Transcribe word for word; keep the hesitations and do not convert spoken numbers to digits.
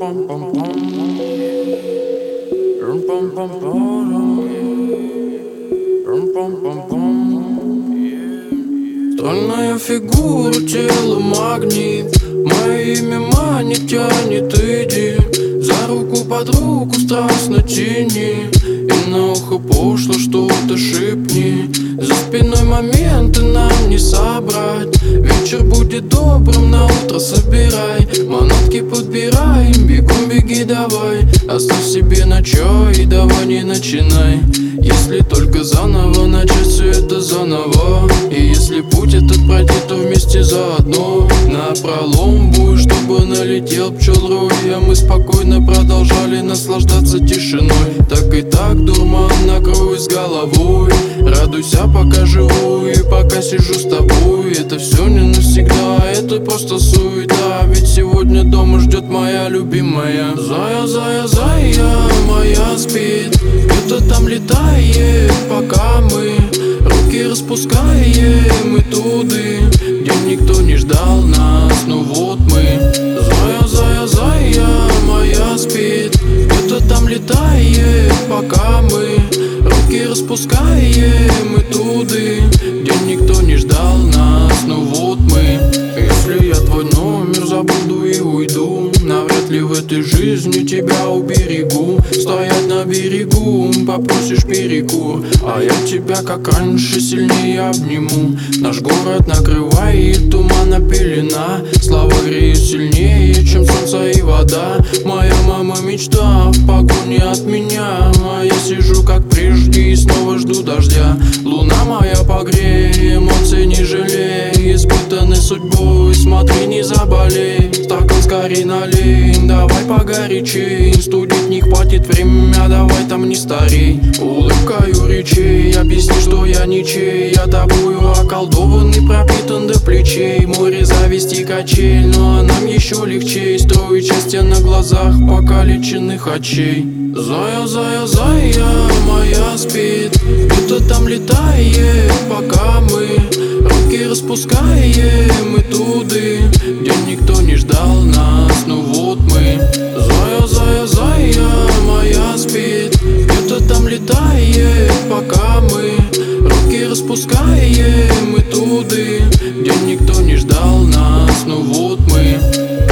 Странная фигура, тело магнит. Мое имя манит, тянет, иди. За руку под руку страстно тяни. И на ухо пошло что-то шепни. За спиной моменты нам не собрать. Вечер будет добрым, на утро собирай. Манатки подбирай, бегом беги давай. Оставь себе на чай и давай не начинай. Если только заново начать все это заново. И если путь этот пройти, то вместе заодно. Напролом будешь, чтобы налетел пчел рой. А мы спокойно продолжали наслаждаться тишиной. Так и так дурман накрой с головой. Радуйся, пока живу и пока сижу с тобой. Это все не навсегда, это просто суета. Ведь сегодня дома ждет моя любимая. Зая, зая, зая моя спит. Где-то там летает, пока мы руки распускаем и туды, где никто не ждал нас, ну вот мы. Зая, зая, зая моя спит. Где-то там летает, пока мы руки распускаем и туды, где никто не ждал нас, ну вот мы. Если я твой номер забуду и уйду, навряд ли в этой жизни тебя уберегу. Стоять на берегу, попросишь перекур, а я тебя как раньше сильнее обниму. Наш город накрывает тумана пелена. Слава греет сильнее, чем солнце и вода. Моя мама мечта в погоне от меня, а я сижу как прежде и снова жду дождя. Луна моя погрей, эмоций не жалей. Испытанный судьбой, смотри не заболей. Стакан скорей налей, давай погорячей. Студить не хватит время, давай там не старей. Улыбкою речей, объясни, что я ничей. Я тобою околдованный, пропитан до плечей. Море зависти качель, но а нам еще легче строить счастье на глазах покалеченных очей. Зая, зая, зая моя спит. Где-то там летает, пока мы руки распускаем и туды, где никто не ждал нас, ну вот мы. Зая, зая, зая моя спит. Где-то там летает, пока мы руки распускаем и туды, где никто не ждал нас, ну вот мы.